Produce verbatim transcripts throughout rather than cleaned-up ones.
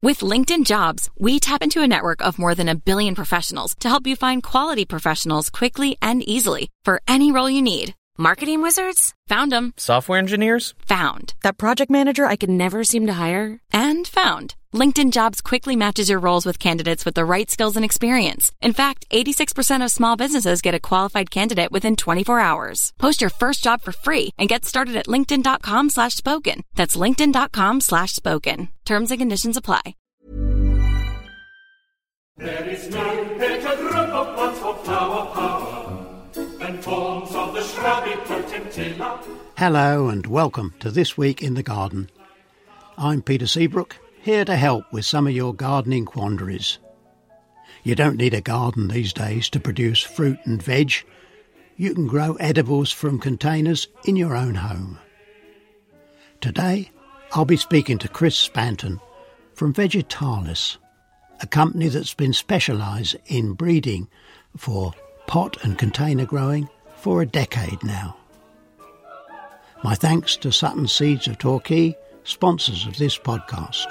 With LinkedIn Jobs, we tap into a network of more than a billion professionals to help you find quality professionals quickly and easily for any role you need. Marketing wizards? Found them. Software engineers? Found. That project manager I could never seem to hire? And found. LinkedIn Jobs quickly matches your roles with candidates with the right skills and experience. In fact, eighty-six percent of small businesses get a qualified candidate within twenty-four hours. Post your first job for free and get started at linkedin.com slash spoken. That's linkedin.com slash spoken. Terms and conditions apply. There is no better group of plants for flower power than forms of the shrubby potentilla. Hello and welcome to This Week in the Garden. I'm Peter Seabrook, here to help with some of your gardening quandaries. You don't need a garden these days to produce fruit and veg. You can grow edibles from containers in your own home. Today, I'll be speaking to Chris Spanton from Vegetalis, a company that's been specialised in breeding for pot and container growing for a decade now. My thanks to Sutton Seeds of Torquay, sponsors of this podcast.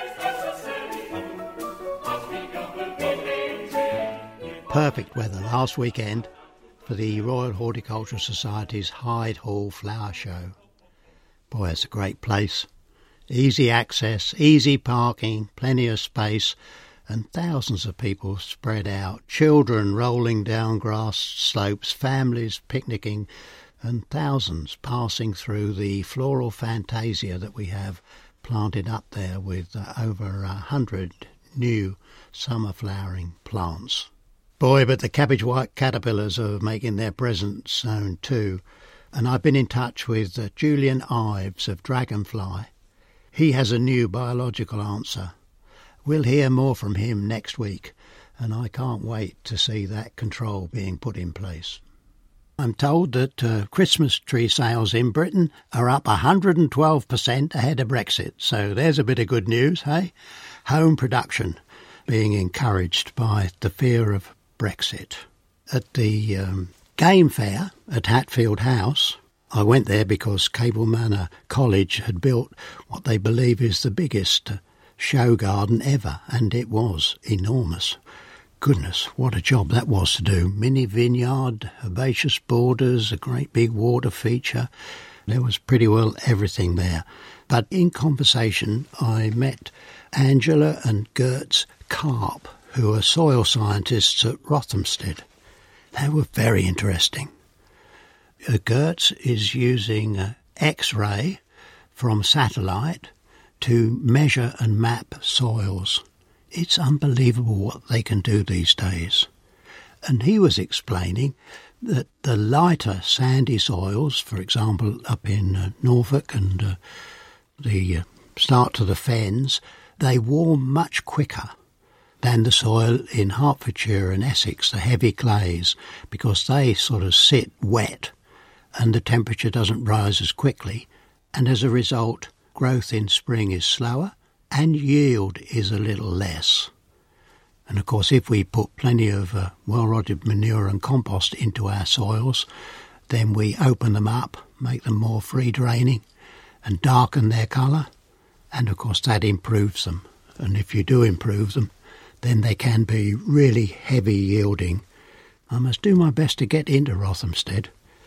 Perfect weather last weekend for the Royal Horticultural Society's Hyde Hall Flower Show. Boy, it's a great place. Easy access, easy parking, plenty of space, and thousands of people spread out. Children rolling down grass slopes, families picnicking, and thousands passing through the floral fantasia that we have planted up there with uh, over a hundred new summer flowering plants. Boy, but the cabbage white caterpillars are making their presence known too. And I've been in touch with uh, Julian Ives of Dragonfly. He has a new biological answer. We'll hear more from him next week, and I can't wait to see that control being put in place. I'm told that uh, Christmas tree sales in Britain are up one hundred twelve percent ahead of Brexit, so there's a bit of good news, hey? Home production being encouraged by the fear of Brexit. At the um, game fair at Hatfield House, I went there because Cable Manor College had built what they believe is the biggest uh, show garden ever, and it was enormous. Goodness, what a job that was to do. Mini vineyard, herbaceous borders, a great big water feature. There was pretty well everything there. But in conversation, I met Angela and Gertz Karp, who are soil scientists at Rothamsted. They were very interesting. Uh, Gertz is using uh, X-ray from satellite to measure and map soils. It's unbelievable what they can do these days. And he was explaining that the lighter sandy soils, for example, up in uh, Norfolk and uh, the uh, start to the Fens, they warm much quicker than the soil in Hertfordshire and Essex, the heavy clays, because they sort of sit wet and the temperature doesn't rise as quickly. And as a result, growth in spring is slower and yield is a little less. And of course, if we put plenty of uh, well-rotted manure and compost into our soils, then we open them up, make them more free-draining and darken their colour. And of course, that improves them. And if you do improve them, then they can be really heavy yielding. I must do my best to get into Rothamsted.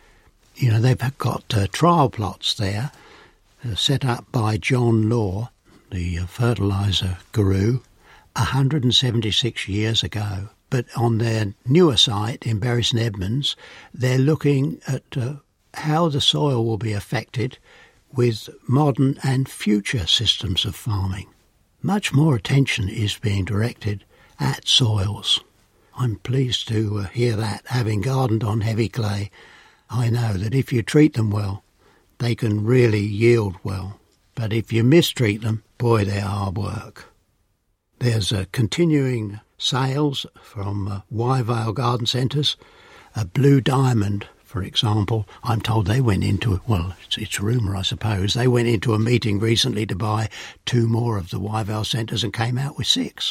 You know, they've got uh, trial plots there uh, set up by John Law, the uh, fertiliser guru, one hundred seventy-six years ago. But on their newer site in Bury St Edmunds, they're looking at uh, how the soil will be affected with modern and future systems of farming. Much more attention is being directed at soils. I'm pleased to uh, hear that. Having gardened on heavy clay, I know that if you treat them well, they can really yield well. But if you mistreat them, boy, they're hard work. There's uh, continuing sales from uh, Wyvale garden centres. A Blue Diamond, for example, I'm told they went into, well, it's, it's rumour, I suppose, they went into a meeting recently to buy two more of the Wyvale centres and came out with six.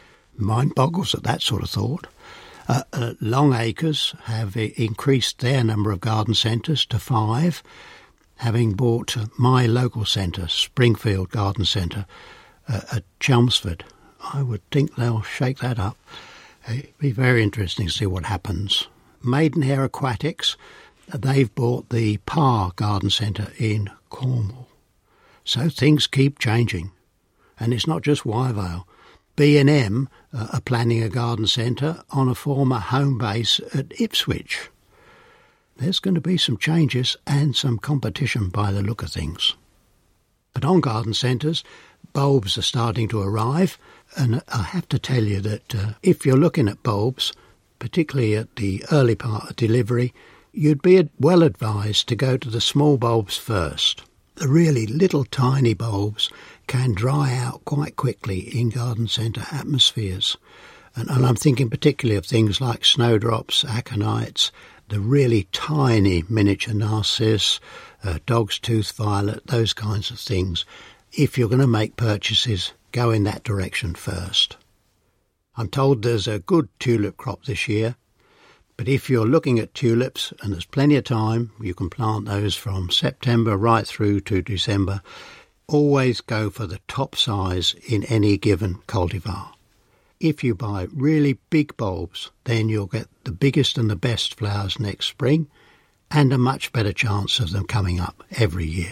Mind boggles at that sort of thought. Uh, uh, Long Acres have uh, increased their number of garden centres to five, having bought uh, my local centre, Springfield Garden Centre, uh, at Chelmsford. I would think they'll shake that up. It'd be very interesting to see what happens. Maidenhair Aquatics, they've bought the Parr Garden Centre in Cornwall. So things keep changing. And it's not just Wyvale. B and M uh, are planning a garden centre on a former home base at Ipswich. There's going to be some changes and some competition by the look of things. But on garden centres, bulbs are starting to arrive, and I have to tell you that uh, if you're looking at bulbs, particularly at the early part of delivery, you'd be well advised to go to the small bulbs first. The really little tiny bulbs can dry out quite quickly in garden centre atmospheres. And, and I'm thinking particularly of things like snowdrops, aconites, the really tiny miniature narcissus, uh, dog's tooth violet, those kinds of things. If you're going to make purchases, go in that direction first. I'm told there's a good tulip crop this year, but if you're looking at tulips, and there's plenty of time, you can plant those from September right through to December, always go for the top size in any given cultivar. If you buy really big bulbs, then you'll get the biggest and the best flowers next spring and a much better chance of them coming up every year.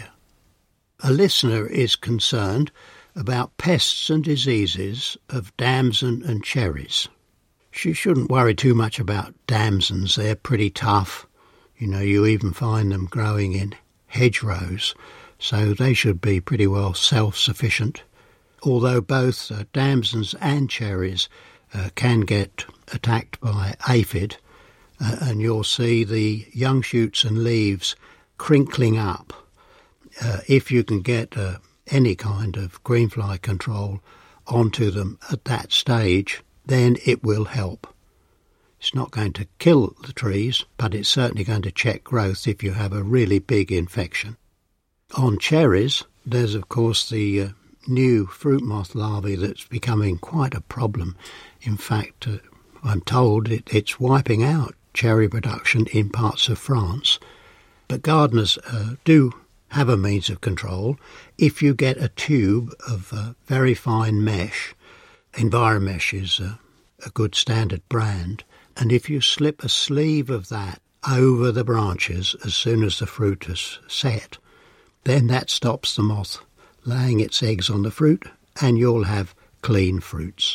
A listener is concerned about pests and diseases of damson and cherries. She shouldn't worry too much about damsons. They're pretty tough. You know, you even find them growing in hedgerows, so they should be pretty well self-sufficient. Although both uh, damsons and cherries uh, can get attacked by aphid, uh, and you'll see the young shoots and leaves crinkling up. Uh, if you can get uh, any kind of greenfly control onto them at that stage, then it will help. It's not going to kill the trees, but it's certainly going to check growth if you have a really big infection. On cherries, there's of course the uh, new fruit moth larvae that's becoming quite a problem. In fact, uh, I'm told it, it's wiping out cherry production in parts of France. But gardeners uh, do have a means of control. If you get a tube of uh, very fine mesh, Enviromesh is a, a good standard brand, and if you slip a sleeve of that over the branches as soon as the fruit is set, then that stops the moth laying its eggs on the fruit, and you'll have clean fruits.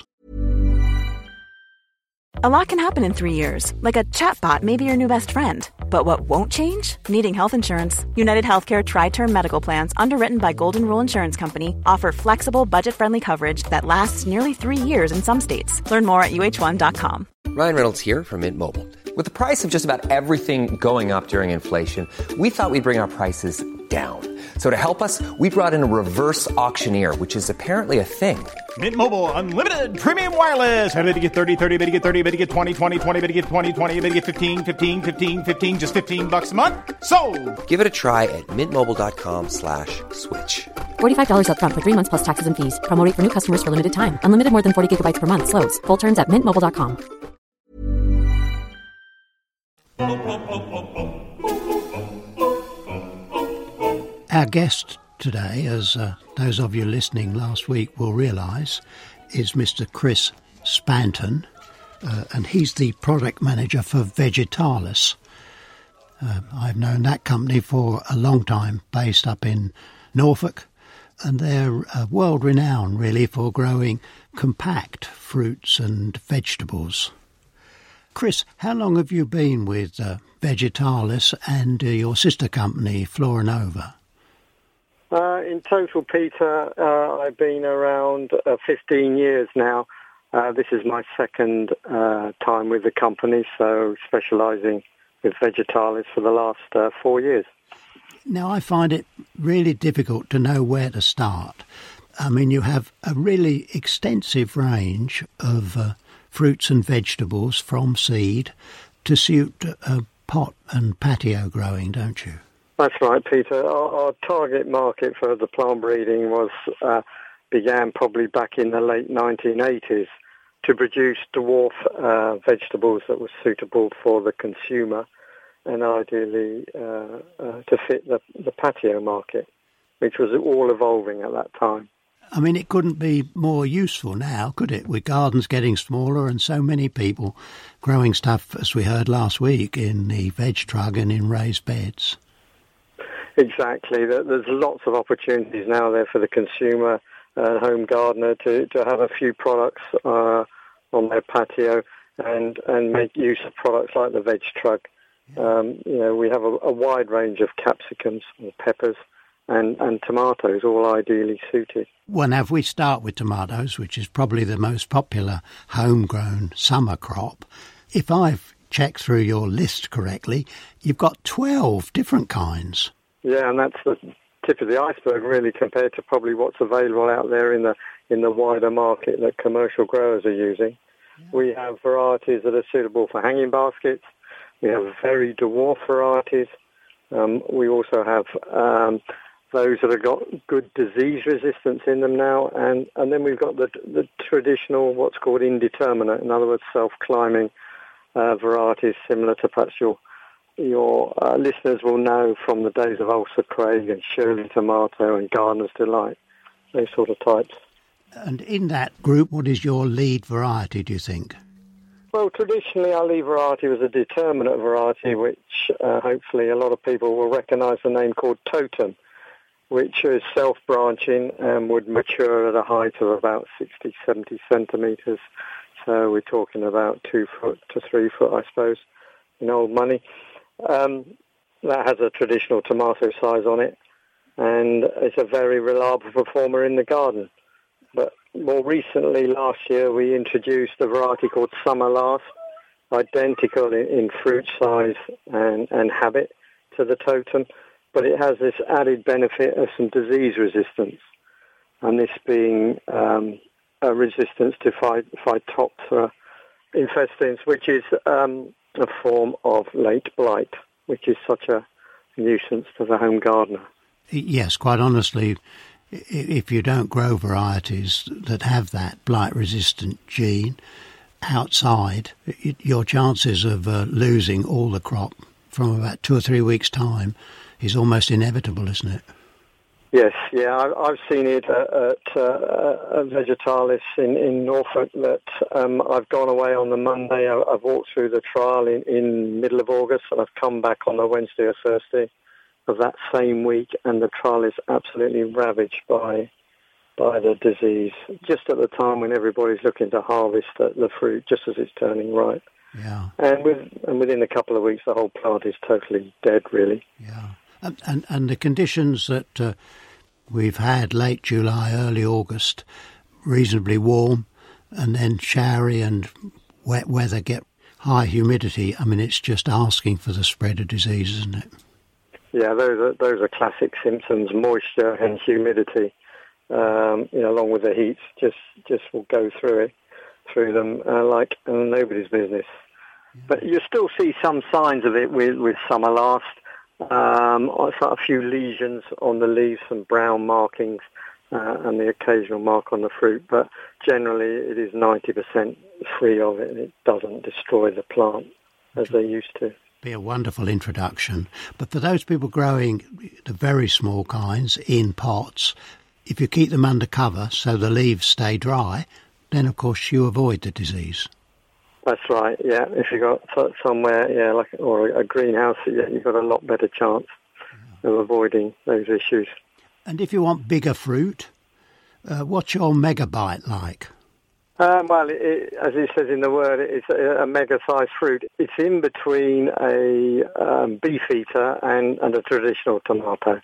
A lot can happen in three years, like a chatbot may be your new best friend. But what won't change? Needing health insurance. United Healthcare Tri-Term Medical Plans, underwritten by Golden Rule Insurance Company, offer flexible, budget-friendly coverage that lasts nearly three years in some states. Learn more at U H one dot com. Ryan Reynolds here from Mint Mobile. With the price of just about everything going up during inflation, we thought we'd bring our prices down. So to help us, we brought in a reverse auctioneer, which is apparently a thing. Mint Mobile Unlimited Premium Wireless. How to get thirty, thirty, how to get thirty, how to get twenty, twenty, twenty, how to get twenty, twenty, how to get fifteen, fifteen, fifteen, fifteen, just fifteen bucks a month? Sold! Give it a try at mintmobile.com slash switch. forty-five dollars up front for three months plus taxes and fees. Promo rate for new customers for limited time. Unlimited more than forty gigabytes per month. Slows full terms at mint mobile dot com. Our guest today, as uh, those of you listening last week will realise, is Mister Chris Spanton, uh, and he's the product manager for Vegetalis. Uh, I've known that company for a long time, based up in Norfolk, and they're uh, world-renowned really for growing compact fruits and vegetables. Chris, how long have you been with uh, Vegetalis and uh, your sister company, Floranova? Uh, in total, Peter, uh, I've been around uh, fifteen years now. Uh, this is my second uh, time with the company, so specialising with Vegetalis for the last uh, four years. Now, I find it really difficult to know where to start. I mean, you have a really extensive range of uh, fruits and vegetables from seed to suit uh, pot and patio growing, don't you? That's right, Peter. Our, our target market for the plant breeding was uh, began probably back in the late nineteen eighties to produce dwarf uh, vegetables that were suitable for the consumer and ideally uh, uh, to fit the, the patio market, which was all evolving at that time. I mean, it couldn't be more useful now, could it, with gardens getting smaller and so many people growing stuff, as we heard last week, in the veg trug and in raised beds. Exactly. There's lots of opportunities now there for the consumer and home gardener to, to have a few products uh, on their patio and, and make use of products like the veg trug. Um, you know, we have a, a wide range of capsicums and peppers and, and tomatoes, all ideally suited. Well, now, if we start with tomatoes, which is probably the most popular homegrown summer crop, if I've checked through your list correctly, you've got twelve different kinds. Yeah, and that's the tip of the iceberg, really, compared to probably what's available out there in the in the wider market that commercial growers are using. Yeah. We have varieties that are suitable for hanging baskets. We have very dwarf varieties. Um, we also have um, those that have got good disease resistance in them now, and, and then we've got the the traditional, what's called indeterminate, in other words, self-climbing uh, varieties, similar to perhaps your Your uh, listeners will know from the days of Ulster Craig and Shirley Tomato and Gardener's Delight, those sort of types. And in that group, what is your lead variety, do you think? Well, traditionally our lead variety was a determinate variety, which uh, hopefully a lot of people will recognise the name called Totem, which is self-branching and would mature at a height of about sixty, seventy centimetres. So we're talking about two foot to three foot, I suppose, in old money. Um, that has a traditional tomato size on it, and it's a very reliable performer in the garden. But more recently, last year, we introduced a variety called Summer Last, identical in, in fruit size and, and habit to the Totem, but it has this added benefit of some disease resistance, and this being um, a resistance to phy- Phytophthora infestans, which is um, a form of late blight, which is such a nuisance to the home gardener. Yes, quite honestly, if you don't grow varieties that have that blight-resistant gene outside, your chances of uh, losing all the crop from about two or three weeks' time is almost inevitable, isn't it? Yes, yeah, I've seen it at, at uh, Vegetalis in, in Norfolk that um, I've gone away on the Monday. I've walked through the trial in, in middle of August, and I've come back on the Wednesday or Thursday of that same week, and the trial is absolutely ravaged by by the disease, just at the time when everybody's looking to harvest the, the fruit, just as it's turning ripe. Yeah. And, with, and within a couple of weeks, the whole plant is totally dead, really. Yeah. And, and, and the conditions that uh, we've had late July, early August, reasonably warm, and then showery and wet weather get high humidity. I mean, it's just asking for the spread of disease, isn't it? Yeah, those are those are classic symptoms. Moisture and humidity, um, you know, along with the heat, just just will go through it, through them uh, like uh, nobody's business. Yeah. But you still see some signs of it with with Summer Last. Um, a few lesions on the leaves, some brown markings, uh, and the occasional mark on the fruit. But generally, it is ninety percent free of it, and it doesn't destroy the plant as they used to. Be a wonderful introduction. But for those people growing the very small kinds in pots, if you keep them under cover so the leaves stay dry, then of course you avoid the disease. That's right, yeah. If you've got somewhere, yeah, like or a greenhouse, yeah, you've got a lot better chance yeah. of avoiding those issues. And if you want bigger fruit, uh, what's your Megabite like? Um, well, it, it, as it says in the word, it's a, a mega-sized fruit. It's in between a um, beefeater and, and a traditional tomato.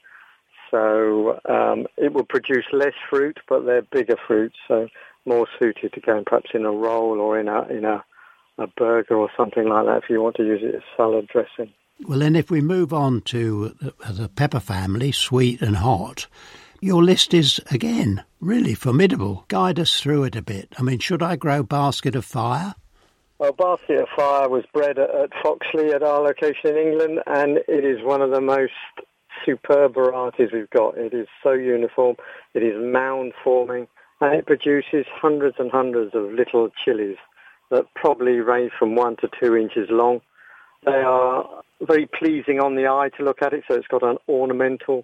So um, it will produce less fruit, but they're bigger fruits, so more suited to going perhaps in a roll or in a in a, a burger or something like that if you want to use it as salad dressing. Well, then if we move on to the, the pepper family, sweet and hot, your list is, again, really formidable. Guide us through it a bit. I mean, should I grow Basket of Fire? Well, Basket of Fire was bred at, at Foxley at our location in England, and it is one of the most superb varieties we've got. It is so uniform, it is mound-forming, and it produces hundreds and hundreds of little chilies that probably range from one to two inches long. They are very pleasing on the eye to look at it, so it's got an ornamental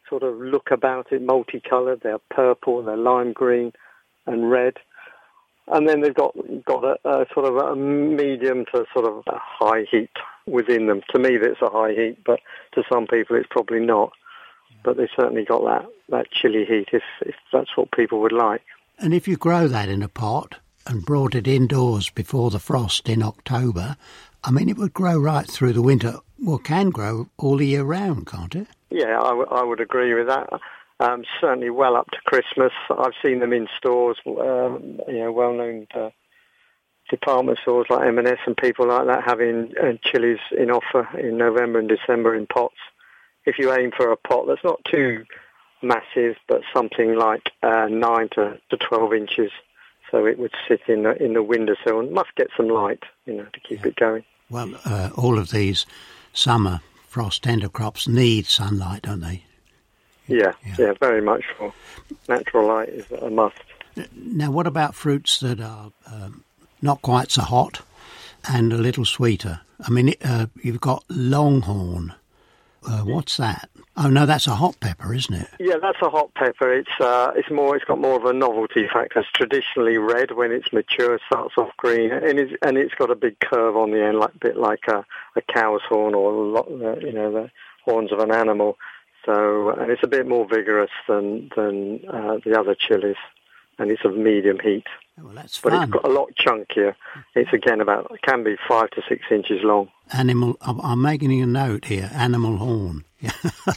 sort of look about it, multicoloured. They're purple, they're lime green and red. And then they've got got a, a sort of a medium to sort of a high heat within them. To me, that's a high heat, but to some people it's probably not. But they've certainly got that, that chilly heat if, if that's what people would like. And if you grow that in a pot and brought it indoors before the frost in October, I mean, it would grow right through the winter. Well, can grow all the year round, can't it? Yeah, I, w- I would agree with that. Um, certainly well up to Christmas. I've seen them in stores, um, you know, well-known uh, department stores like M and S and people like that having uh, chilies in offer in November and December in pots. If you aim for a pot that's not too massive, but something like uh, nine to, to twelve inches, so it would sit in the, in the windowsill and must get some light, you know, to keep yeah. it going. Well, uh, all of these summer frost tender crops need sunlight, don't they? Yeah, yeah, yeah, very much so. Natural light is a must. Now, what about fruits that are um, not quite so hot and a little sweeter? I mean, uh, you've got Longhorn. Uh, what's that? Oh no, that's a hot pepper, isn't it? Yeah, that's a hot pepper. It's uh, it's more. It's got more of a novelty factor. It's traditionally red. When it's mature, it starts off green, and it's and it's got a big curve on the end, like a bit like a, a cow's horn or a lot, uh, you know, the horns of an animal. So, and it's a bit more vigorous than than uh, the other chilies, and it's of medium heat. Well, that's but fun. It's got a lot chunkier. It's again about it can be five to six inches long. Animal. I'm, I'm making a note here. Animal horn. Yeah.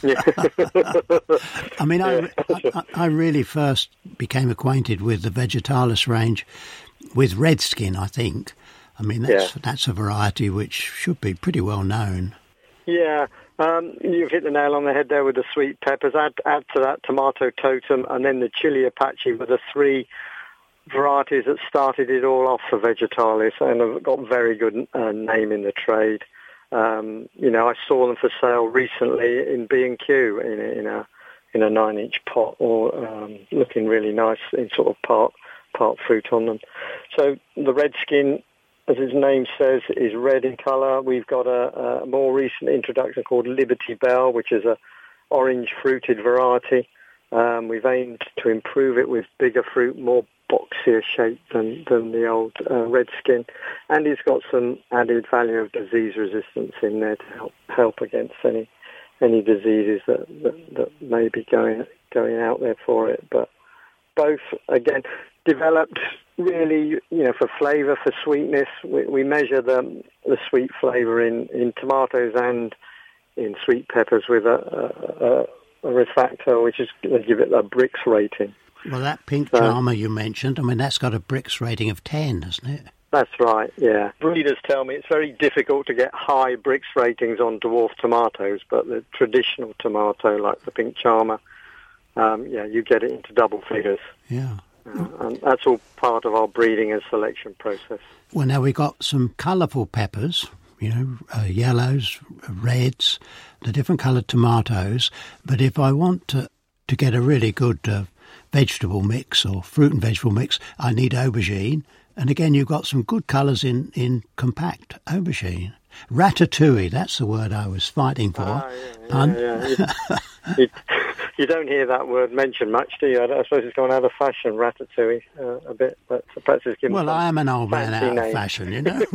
I mean, I, I I really first became acquainted with the Vegetalis range with Redskin. I think. I mean, that's yeah. that's a variety which should be pretty well known. Yeah. Um, you've hit the nail on the head there with the sweet peppers. Add, add to that Tomato Totem and then the Chili Apache were the three varieties that started it all off for Vegetalis and have got very good uh, name in the trade. Um, you know, I saw them for sale recently in B and Q in a, in a in a nine-inch pot, or um, looking really nice in sort of part part fruit on them. So the Redskin, as its name says, is red in colour. We've got a, a more recent introduction called Liberty Bell, which is a orange fruited variety. Um, we've aimed to improve it with bigger fruit, more boxier shape than, than the old uh, Redskin. And it's got some added value of disease resistance in there to help help against any any diseases that, that, that may be going going out there for it. But both, again, developed really, you know, for flavour, for sweetness. We, we measure the the sweet flavour in, in tomatoes and in sweet peppers with a, a, a refractor, which is going to give it a Brix rating. Well, that pink so, charmer you mentioned, I mean, that's got a Brix rating of ten, hasn't it? That's right, yeah. Breeders tell me it's very difficult to get high Brix ratings on dwarf tomatoes, but the traditional tomato, like the pink charmer, um, yeah, you get it into double figures. Yeah. Uh, and that's all part of our breeding and selection process. Well, now we've got some colourful peppers, you know, uh, yellows, reds, the different coloured tomatoes. But if I want to, to get a really good uh, vegetable mix or fruit and vegetable mix, I need aubergine. And again, you've got some good colours in, in compact aubergine. Ratatouille, that's the word I was fighting for. Ah, yeah, Pun? yeah, yeah. You, you, you don't hear that word mentioned much, do you? I, I suppose it's gone out of fashion, ratatouille, uh, a bit. But perhaps it's given well, I am an old man out name. of fashion, you know.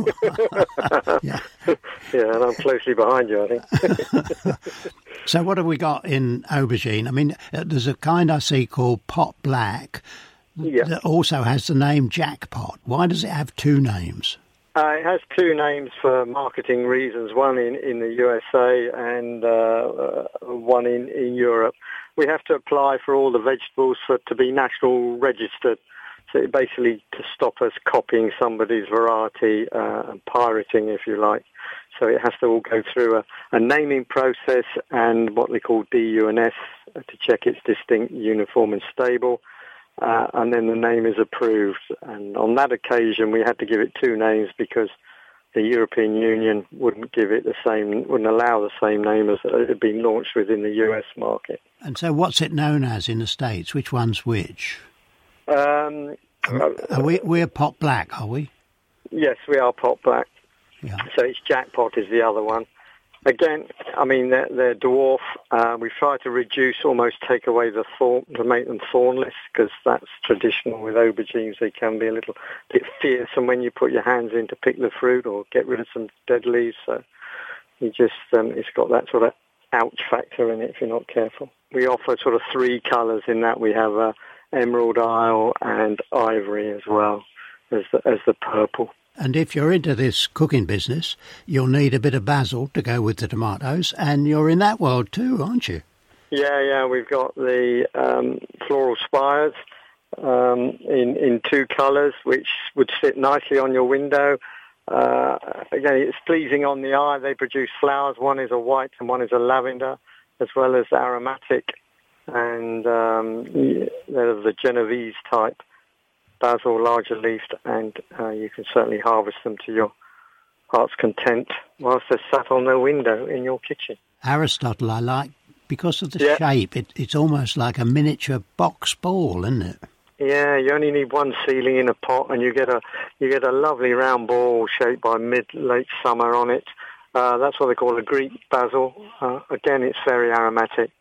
yeah. yeah, and I'm closely behind you, I think. So what have we got in aubergine? I mean, there's a kind I see called pot black yeah. that also has the name jackpot. Why does it have two names? Uh, it has two names for marketing reasons, one in, in the U S A and uh, uh, one in, in Europe. We have to apply for all the vegetables for to be national registered, so basically to stop us copying somebody's variety uh, and pirating, if you like. So it has to all go through a, a naming process and what they call D U N S to check it's distinct, uniform and stable. Uh, and then the name is approved. And on that occasion, we had to give it two names because the European Union wouldn't give it the same, wouldn't allow the same name as it had been launched within the U S market. And so what's it known as in the States? Which one's which? Um, are, are we, we're pot black, are we? Yes, we are pot black. Yeah. So it's jackpot is the other one. Again, I mean, they're, they're dwarf. Uh, we try to reduce, almost take away the thorn, to make them thornless, because that's traditional with aubergines. They can be a little bit fierce, and when you put your hands in to pick the fruit or get rid of some dead leaves, so you just, um, it's got that sort of ouch factor in it if you're not careful. We offer sort of three colours in that. We have uh, emerald isle and ivory as well as the, as the purple. And if you're into this cooking business, you'll need a bit of basil to go with the tomatoes, and you're in that world too, aren't you? Yeah, yeah, we've got the um, floral spires um, in, in two colours, which would sit nicely on your window. Uh, again, it's pleasing on the eye. They produce flowers. One is a white and one is a lavender, as well as aromatic. And um, they're the Genovese type. Basil, larger leafed, and uh, you can certainly harvest them to your heart's content whilst they're sat on their window in your kitchen. Aristotle I like because of the yeah. shape. It, it's almost like a miniature box ball, isn't it? Yeah, you only need one seedling in a pot, and you get a you get a lovely round ball shaped by mid-late summer on it. Uh, that's what they call a Greek basil. Uh, again, it's very aromatic,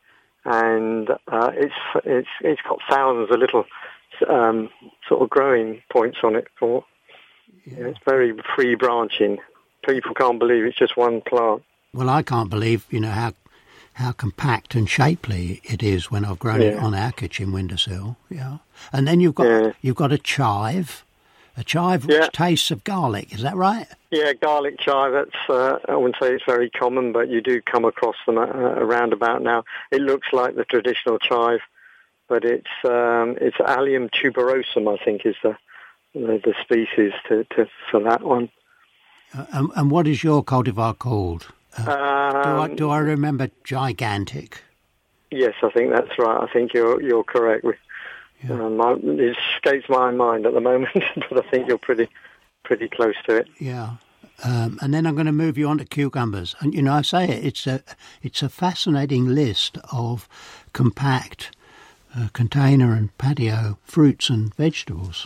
and uh, it's it's it's got thousands of little Um, sort of growing points on it. For yeah. It's very free branching. People can't believe it's just one plant. Well, I can't believe, you know, how how compact and shapely it is when I've grown yeah. it on our kitchen windowsill. Yeah, and then you've got yeah. you've got a chive, a chive which yeah. tastes of garlic. Is that right? Yeah, garlic chive. That's uh, I wouldn't say it's very common, but you do come across them uh, around about now. It looks like the traditional chive. But it's um, it's Allium tuberosum, I think, is the the, the species to, to for that one. Uh, and, and what is your cultivar called? Uh, um, do I do I remember gigantic? Yes, I think that's right. I think you're you're correct. Yeah. Um, I, it escapes my mind at the moment, but I think you're pretty pretty close to it. Yeah. Um, and then I'm going to move you on to cucumbers. And you know, I say it, it's a it's a fascinating list of compact. Uh, container and patio fruits and vegetables.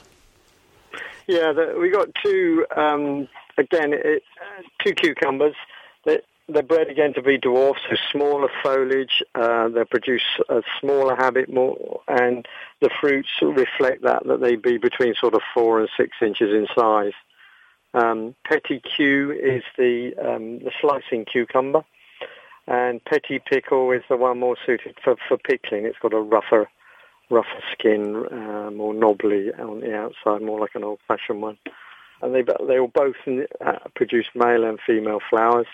Yeah, the, we got two, um, again, it, uh, two cucumbers. They, they're bred again to be dwarfs, so smaller foliage. Uh, they produce a smaller habit more, and the fruits reflect that, that they be between sort of four and six inches in size. Um, Petit Q is the, um, the slicing cucumber. And Petit Pickle is the one more suited for, for pickling. It's got a rougher rougher skin, uh, more knobbly on the outside, more like an old-fashioned one. And they they will both uh, produce male and female flowers,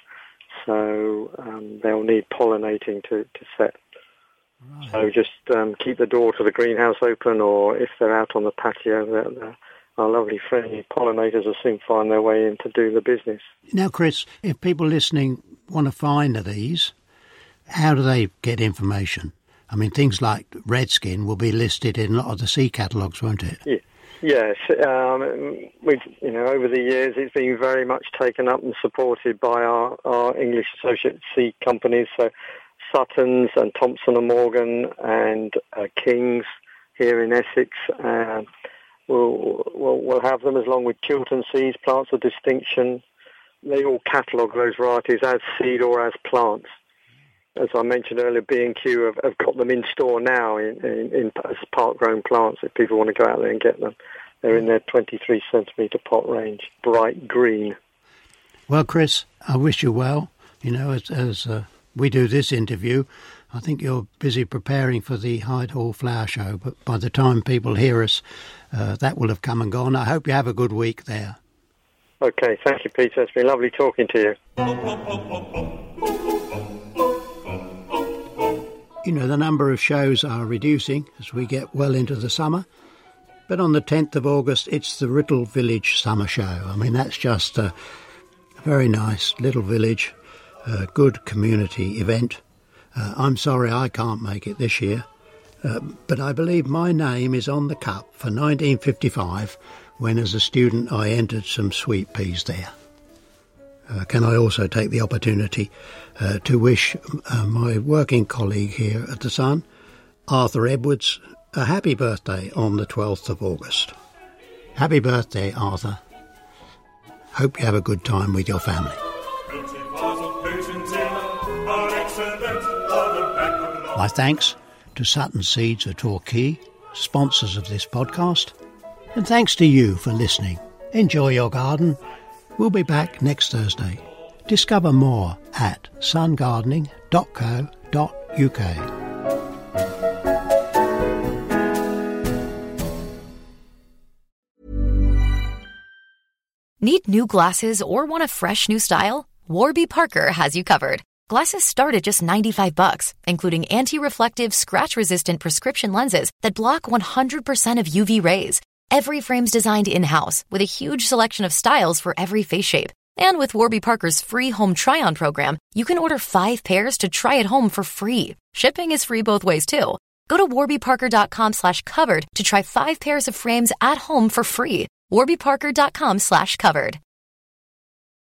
so um, they'll need pollinating to, to set. Right. So just um, keep the door to the greenhouse open, or if they're out on the patio, they're, they're, our lovely friendly pollinators will soon find their way in to do the business. Now, Chris, if people listening want to find these, how do they get information? I mean, things like Redskin will be listed in a lot of the sea catalogues, won't it? Yeah. Yes. Um, we've, you know, over the years, it's been very much taken up and supported by our, our English associate sea companies, so Suttons and Thompson and Morgan and uh, Kings here in Essex. Uh, we'll, we'll, we'll have them along with Chiltern Seeds, Plants of Distinction. They all catalogue those varieties as seed or as plants. As I mentioned earlier, B and Q have, have got them in store now in, in, in as park-grown plants if people want to go out there and get them. They're in their twenty-three centimetre pot range, bright green. Well, Chris, I wish you well. You know, as, as uh, we do this interview, I think you're busy preparing for the Hyde Hall Flower Show, but by the time people hear us, uh, that will have come and gone. I hope you have a good week there. Okay, thank you, Peter. It's been lovely talking to you. You know, the number of shows are reducing as we get well into the summer. But on the tenth of August, it's the Writtle Village Summer Show. I mean, that's just a very nice little village, a good community event. Uh, I'm sorry I can't make it this year, uh, but I believe my name is on the cup for nineteen fifty-five, when as a student I entered some sweet peas there. Uh, can I also take the opportunity uh, to wish uh, my working colleague here at The Sun, Arthur Edwards, a happy birthday on the twelfth of August. Happy birthday, Arthur. Hope you have a good time with your family. twenty bars of patience in My thanks to Sutton Seeds of Torquay, sponsors of this podcast, and thanks to you for listening. Enjoy your garden. We'll be back next Thursday. Discover more at sun gardening dot co dot uk. Need new glasses or want a fresh new style? Warby Parker has you covered. Glasses start at just ninety-five bucks, including anti-reflective, scratch-resistant prescription lenses that block one hundred percent of U V rays. Every frame's designed in-house with a huge selection of styles for every face shape. And with Warby Parker's free home try-on program, you can order five pairs to try at home for free. Shipping is free both ways, too. Go to warbyparker.com slash covered to try five pairs of frames at home for free. warbyparker.com slash covered.